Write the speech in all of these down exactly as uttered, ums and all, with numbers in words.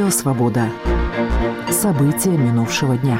Радио «Свобода». События минувшего дня.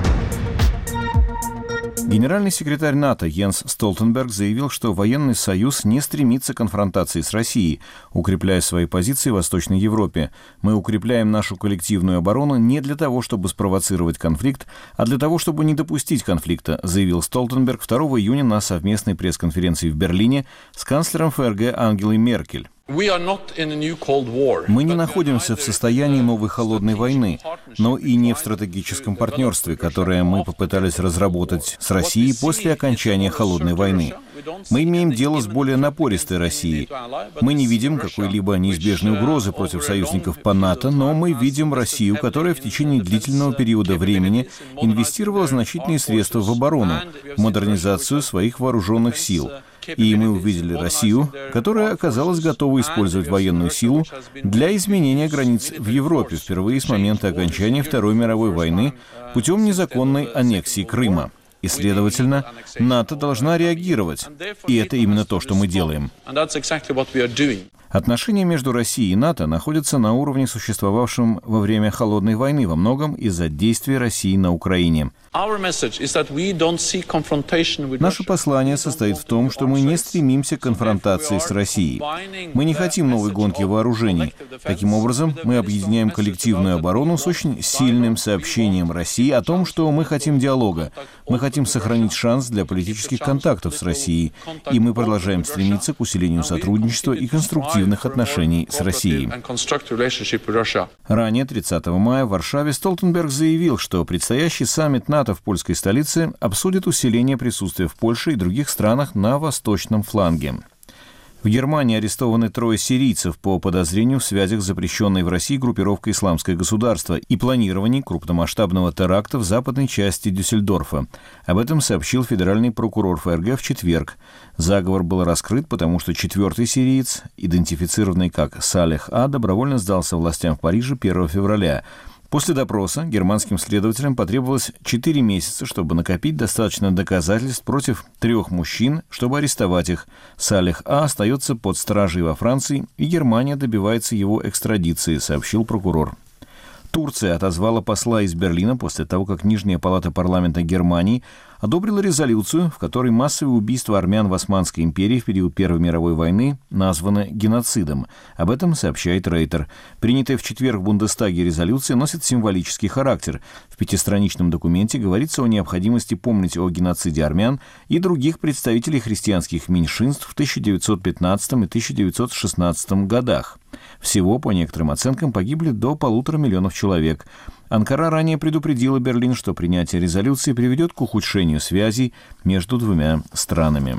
Генеральный секретарь НАТО Йенс Столтенберг заявил, что военный союз не стремится к конфронтации с Россией, укрепляя свои позиции в Восточной Европе. «Мы укрепляем нашу коллективную оборону не для того, чтобы спровоцировать конфликт, а для того, чтобы не допустить конфликта», заявил Столтенберг второго июня на совместной пресс-конференции в Берлине с канцлером ФРГ Ангелой Меркель. Мы не находимся в состоянии новой холодной войны, но и не в стратегическом партнерстве, которое мы попытались разработать с Россией после окончания холодной войны. Мы имеем дело с более напористой Россией. Мы не видим какой-либо неизбежной угрозы против союзников по НАТО, но мы видим Россию, которая в течение длительного периода времени инвестировала значительные средства в оборону, в модернизацию своих вооруженных сил. И мы увидели Россию, которая оказалась готова использовать военную силу для изменения границ в Европе впервые с момента окончания Второй мировой войны путем незаконной аннексии Крыма. И, следовательно, НАТО должна реагировать. И это именно то, что мы делаем. Отношения между Россией и НАТО находятся на уровне, существовавшем во время Холодной войны, во многом из-за действий России на Украине. Наше послание состоит в том, что мы не стремимся к конфронтации с Россией. Мы не хотим новой гонки вооружений. Таким образом, мы объединяем коллективную оборону с очень сильным сообщением России о том, что мы хотим диалога. Мы хотим сохранить шанс для политических контактов с Россией. И мы продолжаем стремиться к усилению сотрудничества и конструктивных отношений с Россией. Ранее, тридцатого мая, в Варшаве Столтенберг заявил, что предстоящий саммит НАТО в польской столице обсудит усиление присутствия в Польше и других странах на восточном фланге. В Германии арестованы трое сирийцев по подозрению в связях с запрещенной в России группировкой «Исламское государство» и планировании крупномасштабного теракта в западной части Дюссельдорфа. Об этом сообщил федеральный прокурор ФРГ в четверг. Заговор был раскрыт, потому что четвертый сириец, идентифицированный как Салех А, добровольно сдался властям в Париже первого февраля. После допроса германским следователям потребовалось четыре месяца, чтобы накопить достаточно доказательств против трех мужчин, чтобы арестовать их. Салех А остается под стражей во Франции, и Германия добивается его экстрадиции, сообщил прокурор. Турция отозвала посла из Берлина после того, как Нижняя палата парламента Германии одобрила резолюцию, в которой массовые убийства армян в Османской империи в период Первой мировой войны названы геноцидом. Об этом сообщает Рейтер. Принятая в четверг в Бундестаге резолюция носит символический характер. В пятистраничном документе говорится о необходимости помнить о геноциде армян и других представителей христианских меньшинств в тысяча девятьсот пятнадцатом и тысяча девятьсот шестнадцатом годах. Всего, по некоторым оценкам, погибли до полутора миллионов человек. Анкара ранее предупредила Берлин, что принятие резолюции приведет к ухудшению связей между двумя странами.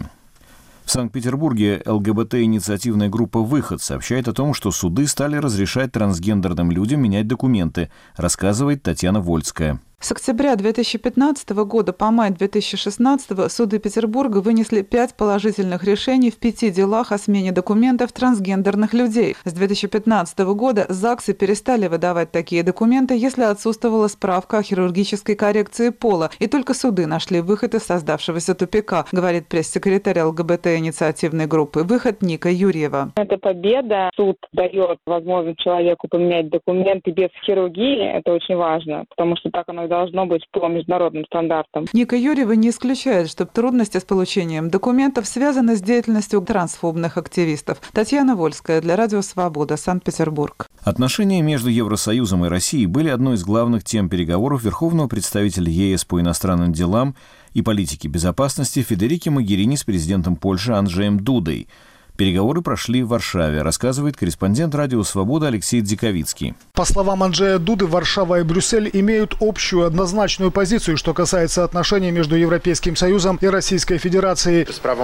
В Санкт-Петербурге ЛГБТ-инициативная группа «Выход» сообщает о том, что суды стали разрешать трансгендерным людям менять документы, рассказывает Татьяна Вольская. С октября две тысячи пятнадцатого года по май две тысячи шестнадцатого суды Петербурга вынесли пять положительных решений в пяти делах о смене документов трансгендерных людей. С две тысячи пятнадцатого года ЗАГСы перестали выдавать такие документы, если отсутствовала справка о хирургической коррекции пола, и только суды нашли выход из создавшегося тупика, говорит пресс-секретарь ЛГБТ-инициативной группы «Выход» Ника Юрьева. Это победа. Суд дает возможность человеку поменять документы без хирургии. Это очень важно, потому что так оно должно быть по международным стандартам. Ника Юрьева не исключает, что трудности с получением документов связаны с деятельностью трансфобных активистов. Татьяна Вольская для Радио «Свобода», Санкт-Петербург. Отношения между Евросоюзом и Россией были одной из главных тем переговоров верховного представителя ЕС по иностранным делам и политике безопасности Федерико Могерини с президентом Польши Анджеем Дудой. Переговоры прошли в Варшаве, рассказывает корреспондент Радио «Свобода» Алексей Дзиковицкий. По словам Анджея Дуды, Варшава и Брюссель имеют общую однозначную позицию, что касается отношений между Европейским Союзом и Российской Федерацией.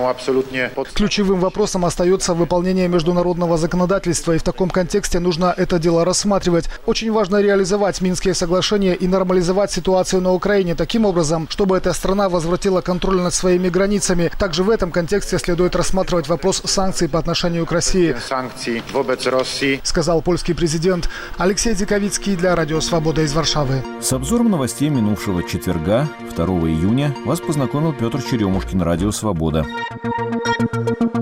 Ключевым вопросом остается выполнение международного законодательства, и в таком контексте нужно это дело рассматривать. Очень важно реализовать Минские соглашения и нормализовать ситуацию на Украине таким образом, чтобы эта страна возвратила контроль над своими границами. Также в этом контексте следует рассматривать вопрос санкций по отношению к России, сказал польский президент. Алексей Дзиковицкий для Радио «Свобода» из Варшавы. С обзором новостей минувшего четверга, второго июня, вас познакомил Петр Черемушкин, Радио «Свобода».